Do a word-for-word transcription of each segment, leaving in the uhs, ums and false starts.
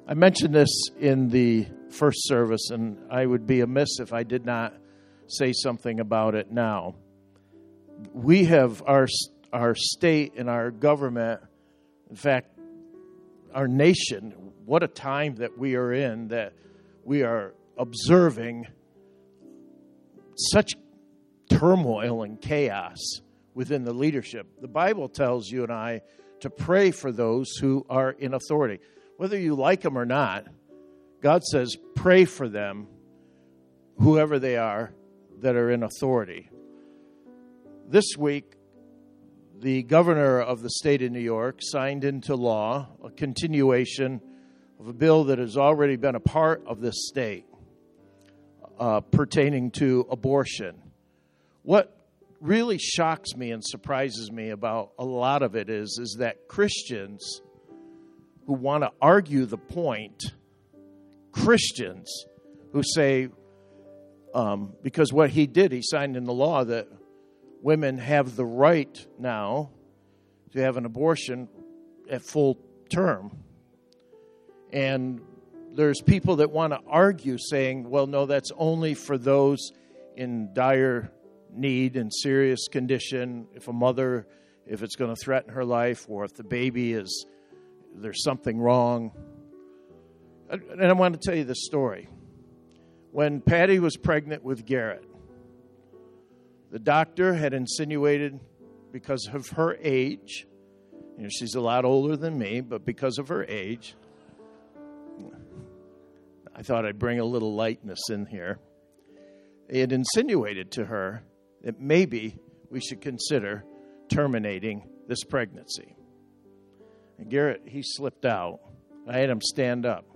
I mentioned this in the first service, and I would be amiss if I did not say something about it now. We have our our state and our government, in fact, our nation, what a time that we are in, that we are observing such turmoil and chaos within the leadership. The Bible tells you and I to pray for those who are in authority. Whether you like them or not, God says pray for them, whoever they are, that are in authority. This week, the governor of the state of New York signed into law a continuation of a bill that has already been a part of this state uh, pertaining to abortion. What really shocks me and surprises me about a lot of it is, is that Christians who want to argue the point, Christians who say, um, because what he did, he signed in the law that women have the right now to have an abortion at full term. And there's people that want to argue saying, well, no, that's only for those in dire need and serious condition. If a mother, if it's going to threaten her life, or if the baby is, there's something wrong. And I want to tell you this story. When Patty was pregnant with Garrett, the doctor had insinuated, because of her age, you know, she's a lot older than me, but because of her age, I thought I'd bring a little lightness in here. They had insinuated to her that maybe we should consider terminating this pregnancy. And Garrett, he slipped out. I had him stand up.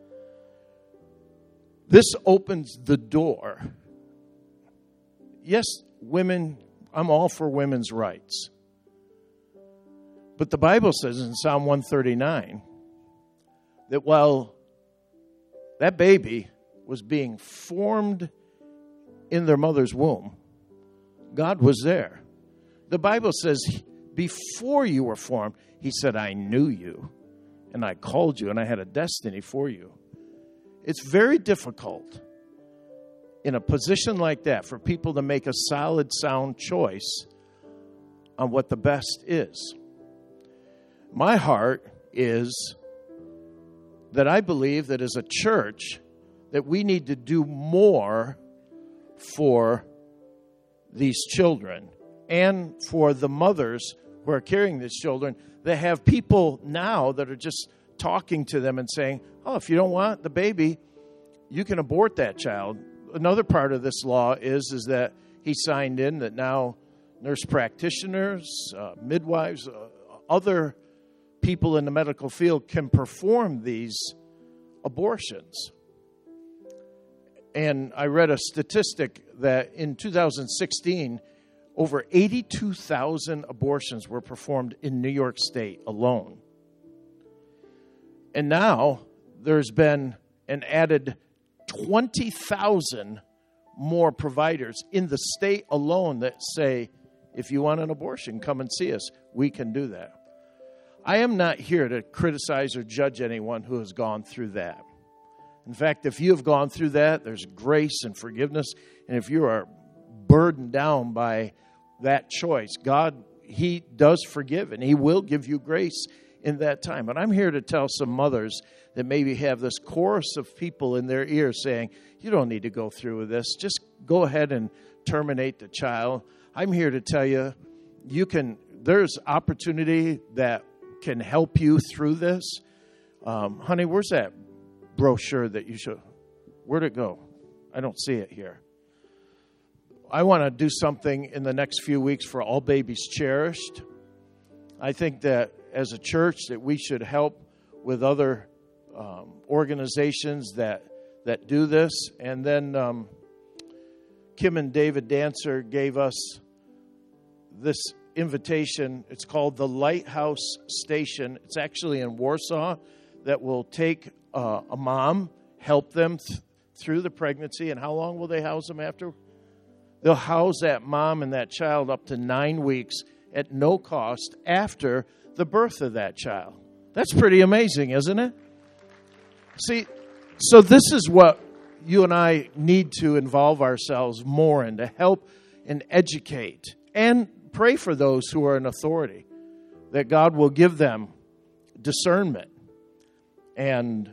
This opens the door. Yes, women, I'm all for women's rights. But the Bible says in Psalm one thirty-nine that while that baby was being formed in their mother's womb, God was there. The Bible says before you were formed, he said, I knew you, and I called you, and I had a destiny for you. It's very difficult in a position like that for people to make a solid, sound choice on what the best is. My heart is that I believe that as a church that we need to do more for these children and for the mothers who are carrying these children. They have people now that are just talking to them and saying, oh, if you don't want the baby, you can abort that child. Another part of this law is, is that he signed in that now nurse practitioners, uh, midwives, uh, other people in the medical field can perform these abortions. And I read a statistic that in two thousand sixteen, over eighty-two thousand abortions were performed in New York State alone. And now there's been an added twenty thousand more providers in the state alone that say, if you want an abortion, come and see us. We can do that. I am not here to criticize or judge anyone who has gone through that. In fact, if you have gone through that, there's grace and forgiveness. And if you are burdened down by that choice, God, he does forgive, and he will give you grace in that time. But I'm here to tell some mothers that maybe have this chorus of people in their ear saying, you don't need to go through with this. Just go ahead and terminate the child. I'm here to tell you, you can. There's opportunity that can help you through this. Um, honey, where's that brochure that you should? Where'd it go? I don't see it here. I want to do something in the next few weeks for All Babies Cherished. I think that as a church that we should help with other um, organizations that that do this. And then um, Kim and David Dancer gave us this invitation. It's called the Lighthouse Station. It's actually in Warsaw, that will take uh, a mom, help them th- through the pregnancy. And how long will they house them after? They'll house that mom and that child up to nine weeks at no cost after the birth of that child. That's pretty amazing, isn't it? See, so this is what you and I need to involve ourselves more in, to help and educate and pray for those who are in authority, that God will give them discernment and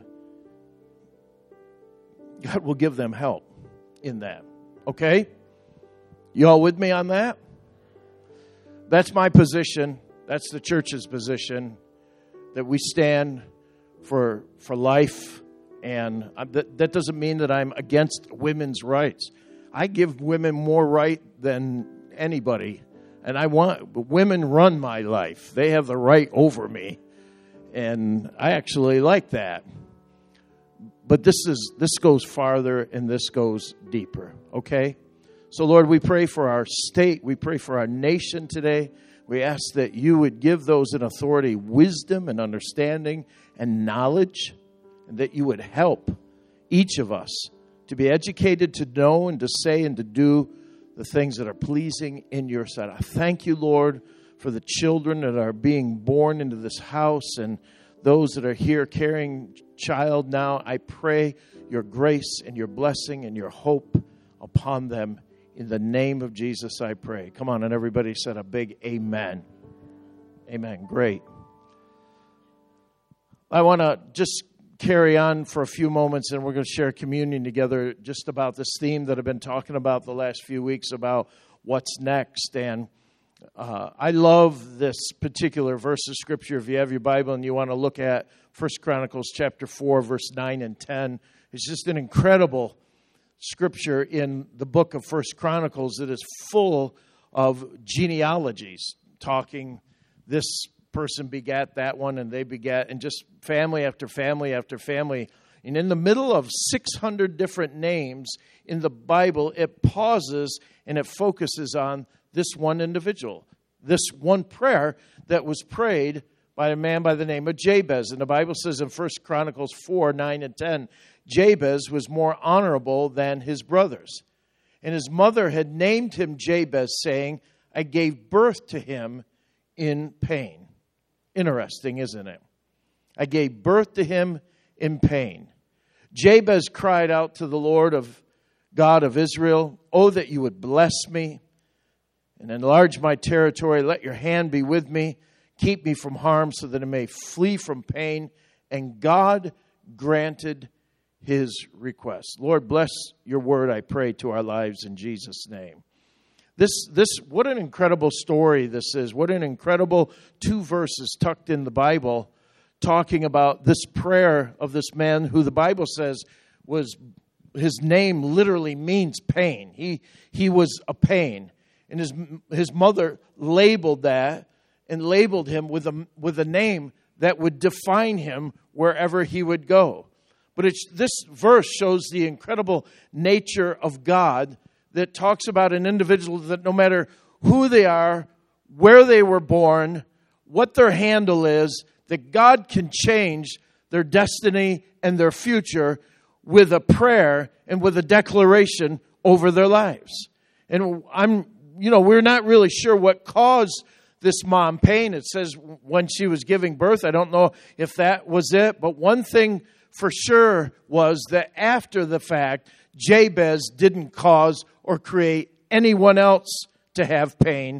God will give them help in that. Okay? You all with me on that? That's my position. That's the church's position, that we stand for for life. And that, that doesn't mean that I'm against women's rights. I give women more right than anybody. And I want women run my life. They have the right over me. And I actually like that. But this is this goes farther and this goes deeper. Okay? So Lord, we pray for our state. We pray for our nation today. We ask that you would give those in authority wisdom and understanding and knowledge, and that you would help each of us to be educated, to know and to say and to do the things that are pleasing in your sight. I thank you, Lord, for the children that are being born into this house and those that are here carrying child now. I pray your grace and your blessing and your hope upon them. In the name of Jesus, I pray. Come on, and everybody said a big amen. Amen. Great. I want to just carry on for a few moments, and we're going to share communion together just about this theme that I've been talking about the last few weeks about what's next. And uh, I love this particular verse of Scripture. If you have your Bible and you want to look at First Chronicles chapter four, verse nine and ten, it's just an incredible Scripture in the book of First Chronicles that is full of genealogies, talking this person begat that one, and they begat, and just family after family after family. And in the middle of six hundred different names in the Bible, it pauses and it focuses on this one individual, this one prayer that was prayed by a man by the name of Jabez. And the Bible says in First Chronicles four, nine and ten, Jabez was more honorable than his brothers. And his mother had named him Jabez, saying, I gave birth to him in pain. Interesting, isn't it? I gave birth to him in pain. Jabez cried out to the Lord of God of Israel, oh, that you would bless me and enlarge my territory. Let your hand be with me. Keep me from harm so that I may flee from pain. And God granted his request. Lord, bless your word, I pray, to our lives in Jesus' name. This, this, what an incredible story this is. What an incredible two verses tucked in the Bible talking about this prayer of this man who the Bible says was, his name literally means pain. He, he was a pain. And his, his mother labeled that and labeled him with a, with a name that would define him wherever he would go. But it's, this verse shows the incredible nature of God that talks about an individual that no matter who they are, where they were born, what their handle is, that God can change their destiny and their future with a prayer and with a declaration over their lives. And I'm, you know, we're not really sure what caused this mom pain. It says when she was giving birth. I don't know if that was it. But one thing for sure was that after the fact, Jabez didn't cause or create anyone else to have pain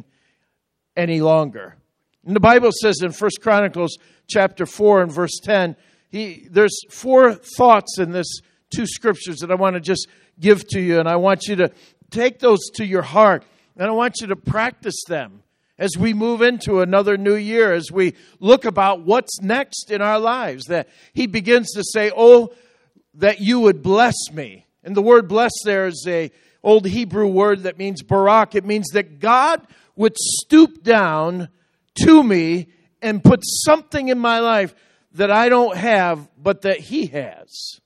any longer. And the Bible says in First Chronicles chapter four and verse ten, he, there's four thoughts in this two scriptures that I want to just give to you. And I want you to take those to your heart. And I want you to practice them as we move into another new year, as we look about what's next in our lives. That he begins to say, oh, that you would bless me. And the word bless there is a old Hebrew word that means barak. It means that God would stoop down to me and put something in my life that I don't have, but that he has.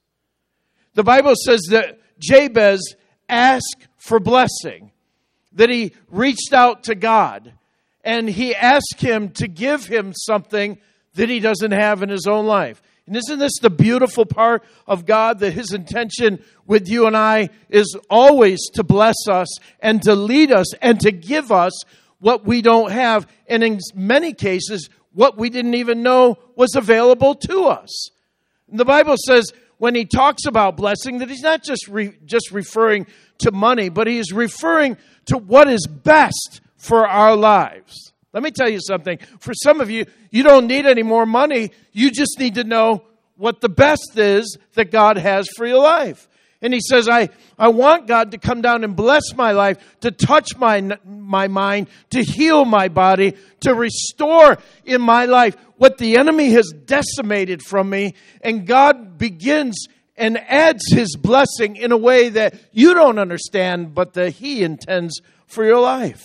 The Bible says that Jabez asked for blessing, that he reached out to God, and he asked him to give him something that he doesn't have in his own life. And isn't this the beautiful part of God, that his intention with you and I is always to bless us and to lead us and to give us what we don't have, and in many cases, what we didn't even know was available to us. And the Bible says when he talks about blessing, that he's not just re, just referring to money, but he is referring to what is best for our lives. Let me tell you something. For some of you, you don't need any more money. You just need to know what the best is that God has for your life. And he says, I, I want God to come down and bless my life, to touch my, my mind, to heal my body, to restore in my life what the enemy has decimated from me. And God begins and adds his blessing in a way that you don't understand, but that he intends for your life.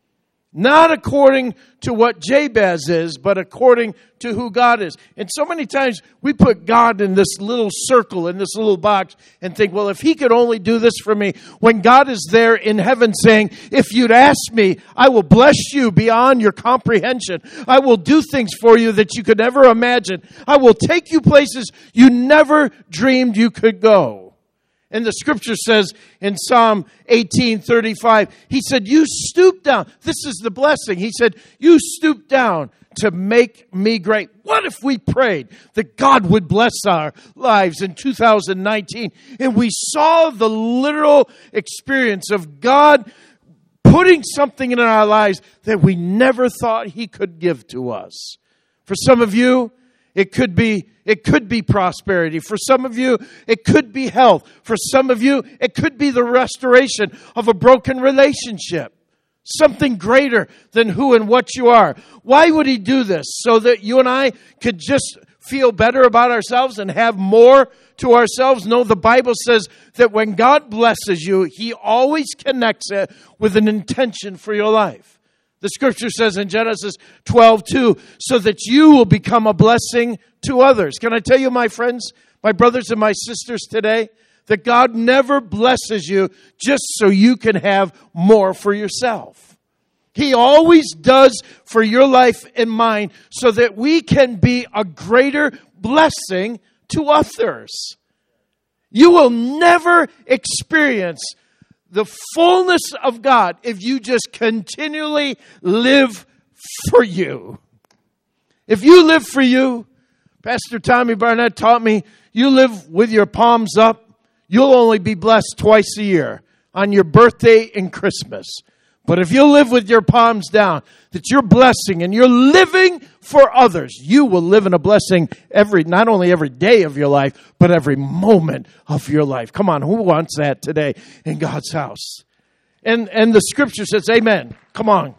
Not according to what Jabez is, but according to who God is. And so many times we put God in this little circle, in this little box, and think, well, if he could only do this for me, when God is there in heaven saying, if you'd ask me, I will bless you beyond your comprehension. I will do things for you that you could never imagine. I will take you places you never dreamed you could go. And the scripture says in Psalm eighteen thirty-five, he said, you stoop down. This is the blessing. He said, you stoop down to make me great. What if we prayed that God would bless our lives in two thousand nineteen and we saw the literal experience of God putting something in our lives that we never thought he could give to us? For some of you, it could be It could be prosperity. For some of you, it could be health. For some of you, it could be the restoration of a broken relationship. Something greater than who and what you are. Why would he do this? So that you and I could just feel better about ourselves and have more to ourselves? No, the Bible says that when God blesses you, he always connects it with an intention for your life. The scripture says in Genesis twelve two, so that you will become a blessing to others. Can I tell you, my friends, my brothers and my sisters today, that God never blesses you just so you can have more for yourself. He always does for your life and mine so that we can be a greater blessing to others. You will never experience the fullness of God if you just continually live for you. If you live for you, Pastor Tommy Barnett taught me, you live with your palms up, you'll only be blessed twice a year, on your birthday and Christmas. But if you live with your palms down, that you're blessing and you're living for others, you will live in a blessing every, not only every day of your life, but every moment of your life. Come on, who wants that today in God's house? And, and the scripture says, amen. Come on.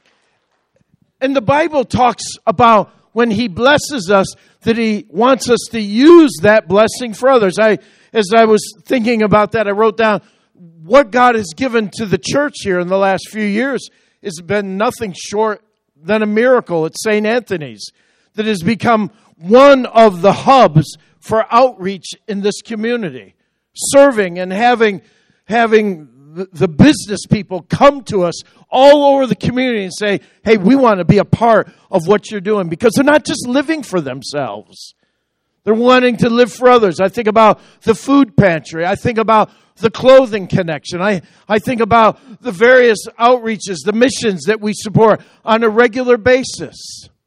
And the Bible talks about when he blesses us, that he wants us to use that blessing for others. I, as I was thinking about that, I wrote down, what God has given to the church here in the last few years has been nothing short than a miracle at Saint Anthony's, that has become one of the hubs for outreach in this community, serving and having having the, the business people come to us all over the community and say, hey, we want to be a part of what you're doing, because they're not just living for themselves. They're wanting to live for others. I think about the food pantry. I think about the clothing connection. I, I think about the various outreaches, the missions that we support on a regular basis.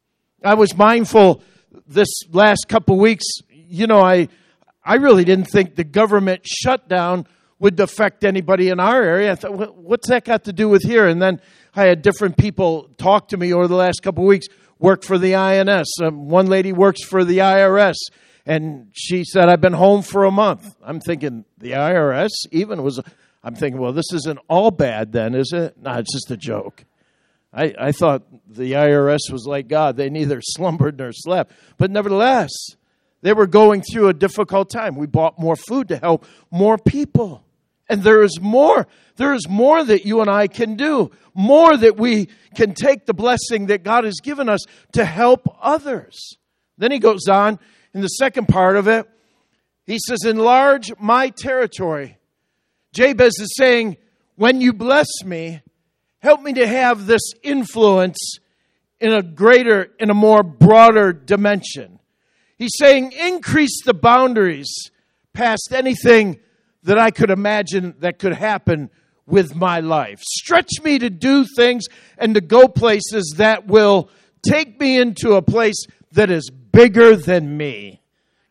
I was mindful this last couple of weeks, you know, I I really didn't think the government shutdown would affect anybody in our area. I thought, what's that got to do with here? And then I had different people talk to me over the last couple of weeks, work for the I N S. Um, one lady works for the I R S. And she said, I've been home for a month. I'm thinking, the I R S even was, I'm thinking, well, this isn't all bad then, is it? No, it's just a joke. I, I thought the I R S was like God. They neither slumbered nor slept. But nevertheless, they were going through a difficult time. We bought more food to help more people. And there is more. There is more that you and I can do. More that we can take the blessing that God has given us to help others. Then he goes on. In the second part of it, he says, enlarge my territory. Jabez is saying, when you bless me, help me to have this influence in a greater, in a more broader dimension. He's saying, increase the boundaries past anything that I could imagine that could happen with my life. Stretch me to do things and to go places that will take me into a place that is bigger than me.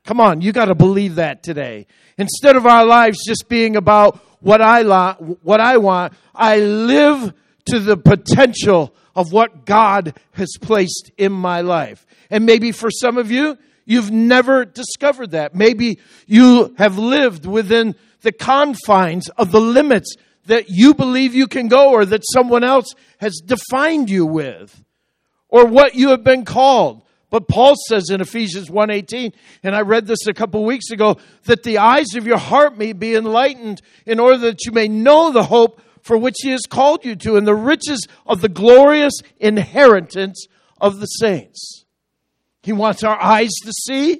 Come on, you got to believe that today. Instead of our lives just being about what I lo- what I want, I live to the potential of what God has placed in my life. And maybe for some of you, you've never discovered that. Maybe you have lived within the confines of the limits that you believe you can go, or that someone else has defined you with, or what you have been called. But Paul says in Ephesians one eighteen, and I read this a couple weeks ago, that the eyes of your heart may be enlightened in order that you may know the hope for which he has called you to, and the riches of the glorious inheritance of the saints. He wants our eyes to see,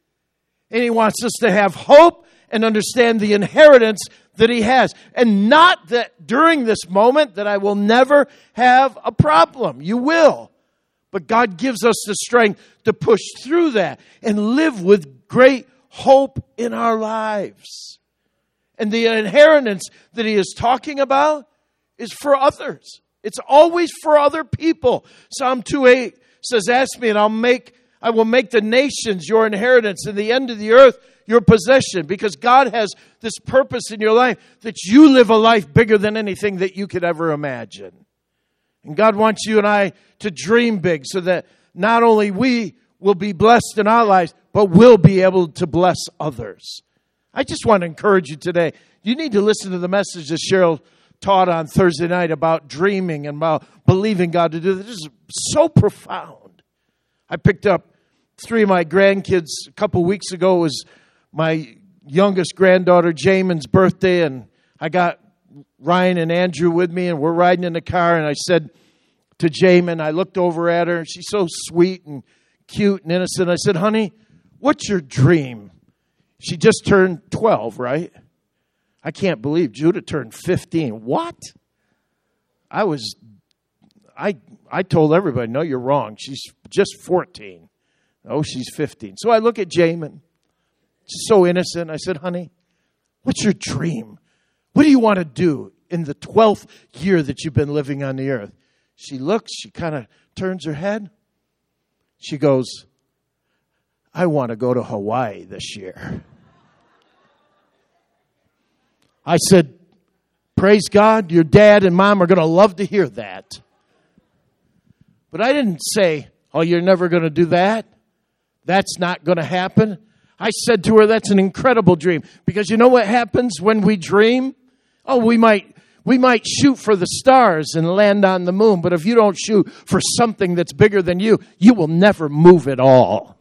and he wants us to have hope and understand the inheritance that he has. And not that during this moment that I will never have a problem. You will. But God gives us the strength to push through that and live with great hope in our lives. And the inheritance that he is talking about is for others. It's always for other people. Psalm two eight says, ask me and I'll make, I will make the nations your inheritance and the end of the earth your possession. Because God has this purpose in your life that you live a life bigger than anything that you could ever imagine. And God wants you and I to dream big so that not only we will be blessed in our lives, but we'll be able to bless others. I just want to encourage you today. You need to listen to the message that Cheryl taught on Thursday night about dreaming and about believing God to do this. This is so profound. I picked up three of my grandkids a couple weeks ago. It was my youngest granddaughter, Jamin's birthday, and I got Ryan and Andrew with me, and we're riding in the car, and I said to Jamin, I looked over at her, and she's so sweet and cute and innocent. I said, honey, what's your dream? She just turned twelve, right? I can't believe Judah turned fifteen. What? I was, I I told everybody, no, you're wrong. She's just fourteen. Oh, she's fifteen. So I look at Jamin. She's so innocent. I said, honey, what's your dream? What do you want to do in the twelfth year that you've been living on the earth? She looks, she kind of turns her head. She goes, I want to go to Hawaii this year. I said, praise God, your dad and mom are going to love to hear that. But I didn't say, oh, you're never going to do that. That's not going to happen. I said to her, that's an incredible dream. Because you know what happens when we dream? Oh, we might we might shoot for the stars and land on the moon. But if you don't shoot for something that's bigger than you, you will never move at all.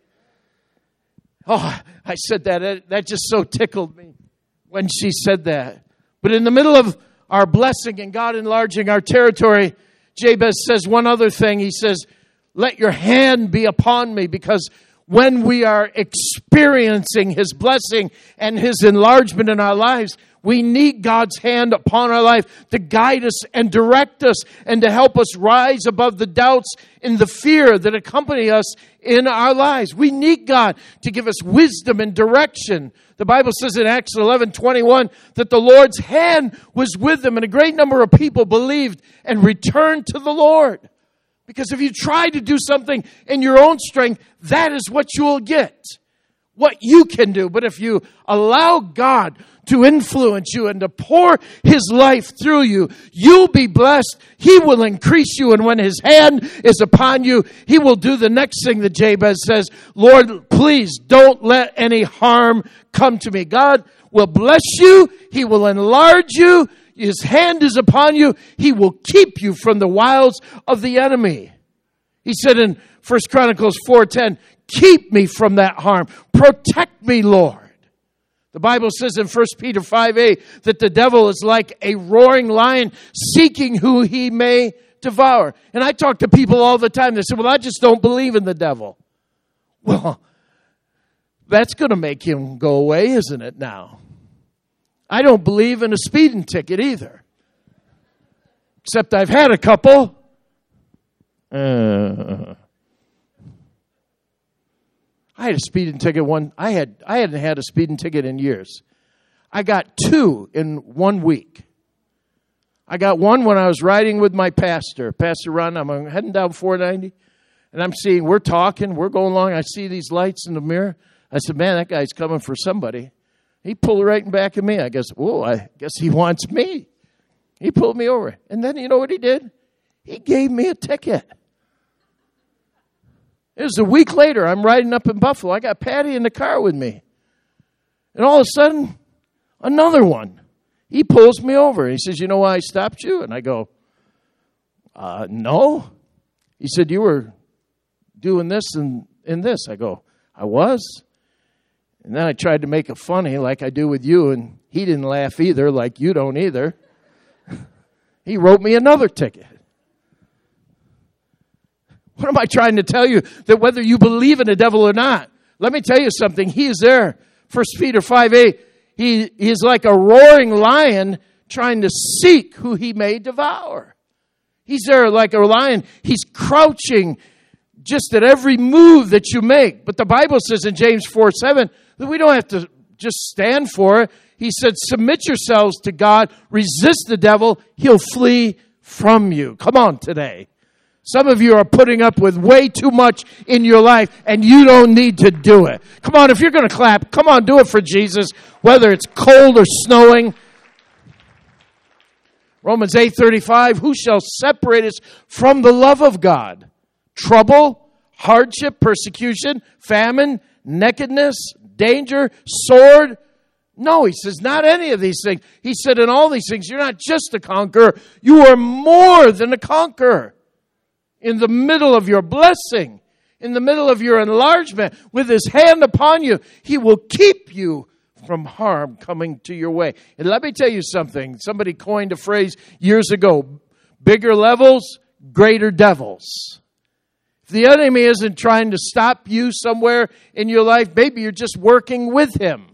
Oh, I said that. That just so tickled me when she said that. But in the middle of our blessing and God enlarging our territory, Jabez says one other thing. He says, let your hand be upon me, because when we are experiencing his blessing and his enlargement in our lives, we need God's hand upon our life to guide us and direct us and to help us rise above the doubts and the fear that accompany us in our lives. We need God to give us wisdom and direction. The Bible says in Acts eleven twenty-one that the Lord's hand was with them, and a great number of people believed and returned to the Lord. Because if you try to do something in your own strength, that is what you will get, what you can do. But if you allow God to influence you and to pour his life through you, you'll be blessed. He will increase you. And when his hand is upon you, he will do the next thing that Jabez says, Lord, please don't let any harm come to me. God will bless you. He will enlarge you. His hand is upon you. He will keep you from the wiles of the enemy. He said in First Chronicles four ten, keep me from that harm. Protect me, Lord. The Bible says in First Peter five eight that the devil is like a roaring lion seeking who he may devour. And I talk to people all the time. They say, well, I just don't believe in the devil. Well, that's going to make him go away, isn't it now? I don't believe in a speeding ticket either. Except I've had a couple. Uh, I had a speeding ticket one. I had I hadn't had a speeding ticket in years. I got two in one week. I got one when I was riding with my pastor, Pastor Ron. I'm heading down four ninety, and I'm seeing, we're talking, we're going along. I see these lights in the mirror. I said, man, that guy's coming for somebody. He pulled right in back of me. I guess, whoa, I guess he wants me. He pulled me over. And then you know what he did? He gave me a ticket. It was a week later. I'm riding up in Buffalo. I got Patty in the car with me. And all of a sudden, another one. He pulls me over. He says, you know why I stopped you? And I go, uh, no. He said, you were doing this and, and this. I go, I was. And then I tried to make it funny like I do with you, and he didn't laugh either, like you don't either. He wrote me another ticket. What am I trying to tell you? That whether you believe in the devil or not, let me tell you something. He is there. First Peter five eight. He, he is like a roaring lion trying to seek who he may devour. He's there like a lion. He's crouching just at every move that you make. But the Bible says in James four seven that we don't have to just stand for it. He said, submit yourselves to God. Resist the devil. He'll flee from you. Come on today. Some of you are putting up with way too much in your life, and you don't need to do it. Come on, if you're going to clap, come on, do it for Jesus, whether it's cold or snowing. Romans eight thirty-five, who shall separate us from the love of God? Trouble, hardship, persecution, famine, nakedness, danger, sword? No, he says, not any of these things. He said, in all these things, you're not just a conqueror. You are more than a conqueror. In the middle of your blessing, in the middle of your enlargement, with his hand upon you, he will keep you from harm coming to your way. And let me tell you something. Somebody coined a phrase years ago, bigger levels, greater devils. If the enemy isn't trying to stop you somewhere in your life, maybe you're just working with him.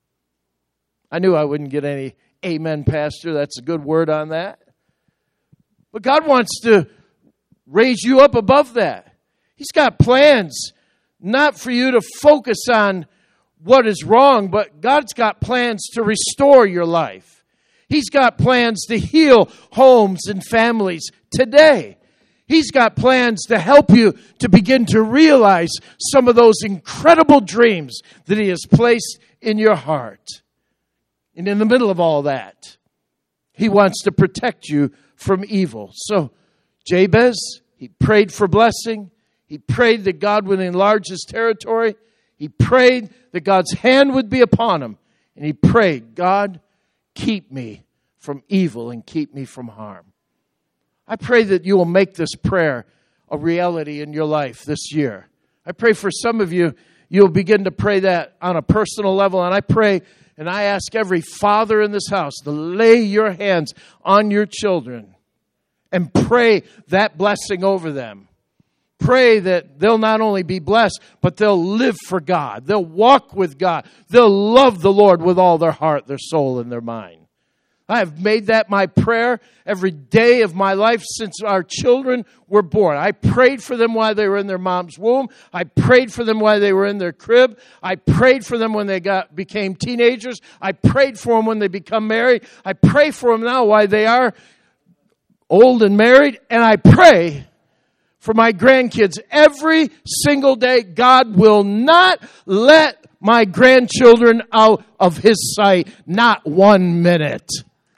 I knew I wouldn't get any amen, Pastor. That's a good word on that. But God wants to raise you up above that. He's got plans, not for you to focus on what is wrong, but God's got plans to restore your life. He's got plans to heal homes and families today. He's got plans to help you to begin to realize some of those incredible dreams that he has placed in your heart. And in the middle of all that, he wants to protect you from evil. So, Jabez, he prayed for blessing. He prayed that God would enlarge his territory. He prayed that God's hand would be upon him. And he prayed, God, keep me from evil and keep me from harm. I pray that you will make this prayer a reality in your life this year. I pray for some of you, you'll begin to pray that on a personal level. And I pray and I ask every father in this house to lay your hands on your children and pray that blessing over them. Pray that they'll not only be blessed, but they'll live for God. They'll walk with God. They'll love the Lord with all their heart, their soul, and their mind. I have made that my prayer every day of my life since our children were born. I prayed for them while they were in their mom's womb. I prayed for them while they were in their crib. I prayed for them when they got became teenagers. I prayed for them when they become married. I pray for them now while they are old and married. And I pray for my grandkids every single day. God will not let my grandchildren out of his sight, not one minute.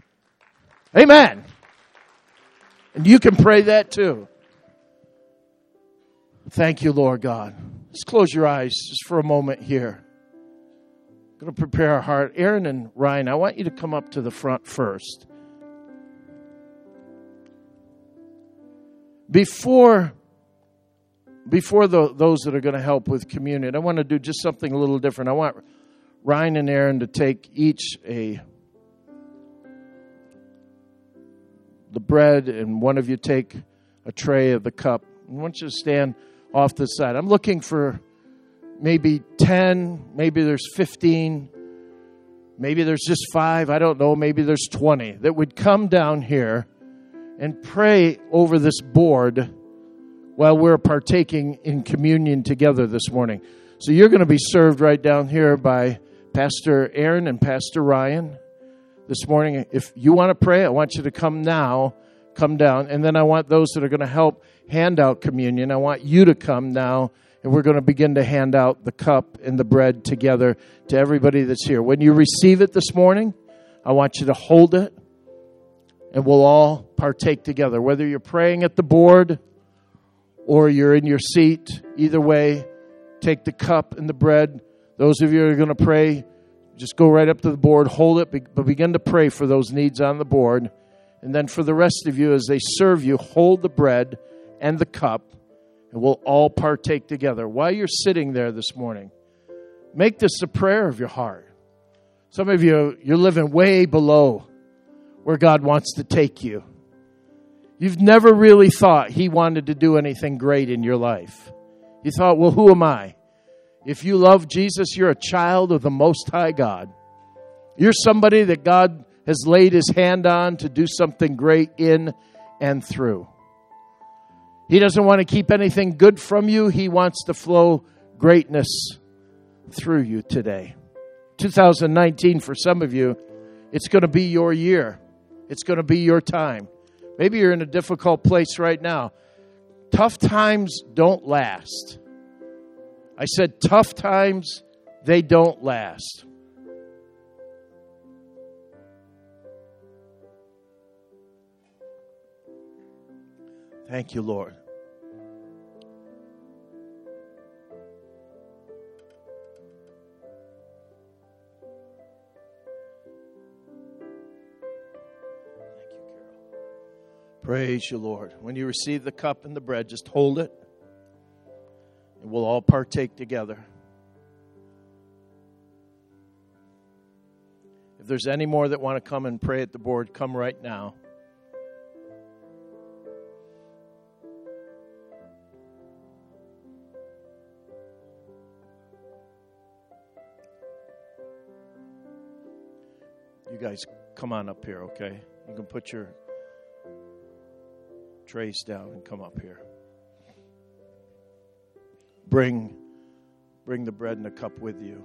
Amen. And you can pray that too. Thank you, Lord God. Let's close your eyes just for a moment here. I'm going to prepare our heart. Aaron and Ryan, I want you to come up to the front first. Before, before the, those that are going to help with communion, I want to do just something a little different. I want Ryan and Aaron to take each a the bread, and one of you take a tray of the cup. I want you to stand off the side. I'm looking for maybe ten, maybe there's fifteen, maybe there's just five, I don't know, maybe there's twenty that would come down here and pray over this board while we're partaking in communion together this morning. So you're going to be served right down here by Pastor Aaron and Pastor Ryan this morning. If you want to pray, I want you to come now, come down. And then I want those that are going to help hand out communion, I want you to come now. and we're going to begin to hand out the cup and the bread together to everybody that's here. When you receive it this morning, I want you to hold it, and we'll all partake together. Whether you're praying at the board or you're in your seat, either way, take the cup and the bread. Those of you who are going to pray, just go right up to the board, hold it, but begin to pray for those needs on the board. And then for the rest of you, as they serve you, hold the bread and the cup, and we'll all partake together. While you're sitting there this morning, make this a prayer of your heart. Some of you, you're living way below where God wants to take you. You've never really thought He wanted to do anything great in your life. You thought, well, who am I? If you love Jesus, you're a child of the Most High God. You're somebody that God has laid His hand on to do something great in and through. He doesn't want to keep anything good from you. He wants to flow greatness through you today. two thousand nineteen, for some of you, it's going to be your year. It's going to be your time. Maybe you're in a difficult place right now. Tough times don't last. I said tough times, they don't last. Thank you, Lord. Thank you, Carol. Praise you, Lord. When you receive the cup and the bread, just hold it, and we'll all partake together. If there's any more that want to come and pray at the board, come right now. You guys come on up here, okay? You can put your trays down and come up here. Bring, bring the bread and the cup with you.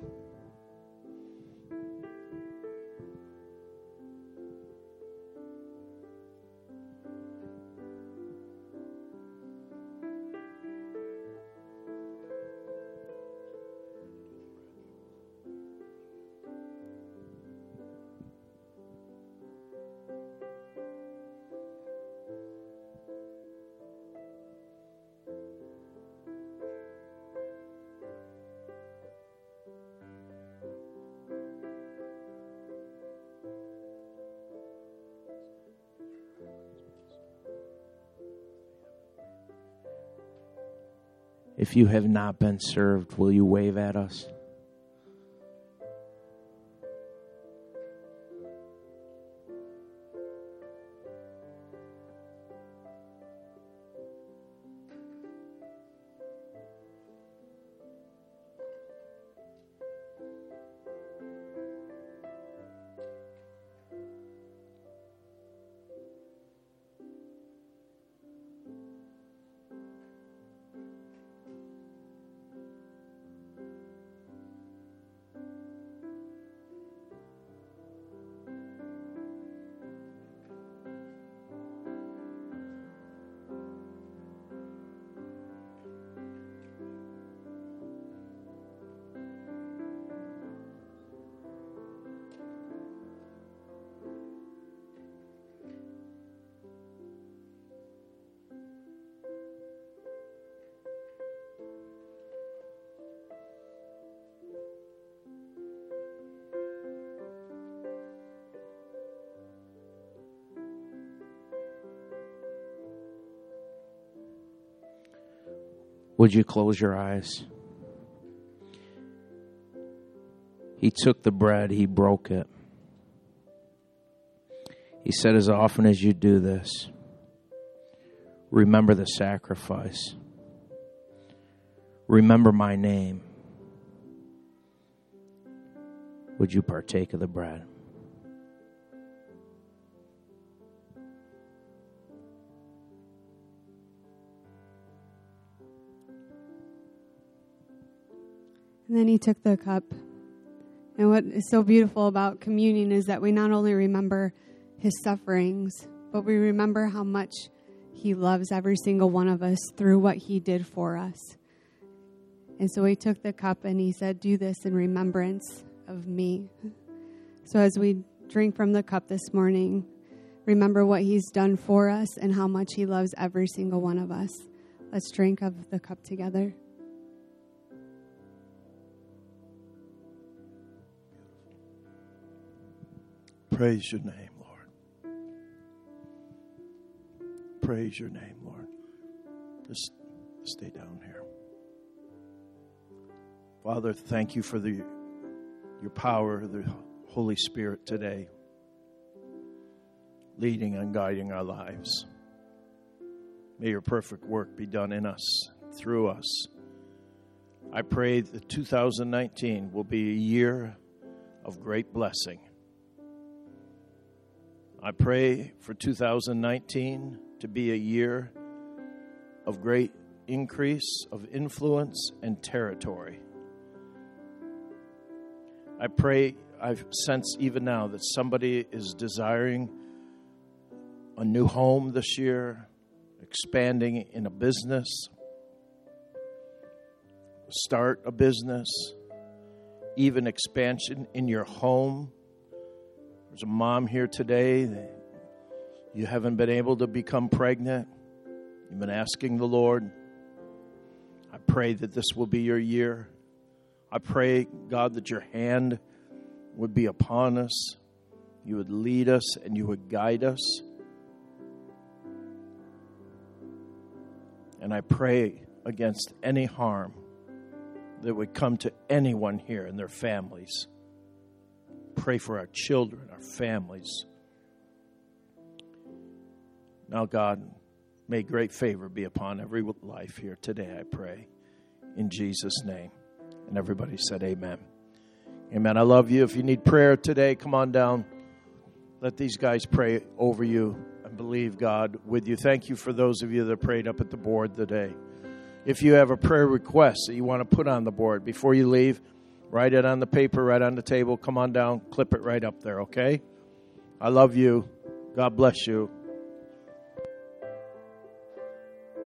If you have not been served, will you wave at us? Would you close your eyes? He took the bread, He broke it. He said, as often as you do this, remember the sacrifice. Remember my name. Would you partake of the bread? And then He took the cup. And what is so beautiful about communion is that we not only remember His sufferings, but we remember how much He loves every single one of us through what He did for us. And so he took the cup and he said, do this in remembrance of me. So as we drink from the cup this morning, remember what he's done for us and how much he loves every single one of us. Let's drink of the cup together. Praise your name, Lord. Praise your name, Lord. Just stay down here. Father, thank you for the your power, the Holy Spirit today, leading and guiding our lives. May your perfect work be done in us, through us. I pray that two thousand nineteen will be a year of great blessing. I pray for two thousand nineteen to be a year of great increase of influence and territory. I pray, I sense even now that somebody is desiring a new home this year, expanding in a business, start a business, even expansion in your home. There's a mom here today that you haven't been able to become pregnant. You've been asking the Lord. I pray that this will be your year. I pray, God, that your hand would be upon us. You would lead us and you would guide us. And I pray against any harm that would come to anyone here and their families. Pray for our children, our families. Now, God, may great favor be upon every life here today, I pray. In Jesus' name. And everybody said amen. Amen. I love you. If you need prayer today, come on down. Let these guys pray over you and believe God with you. Thank you for those of you that prayed up at the board today. If you have a prayer request that you want to put on the board, before you leave, write it on the paper, right on the table. Come on down, clip it right up there, okay? I love you. God bless you.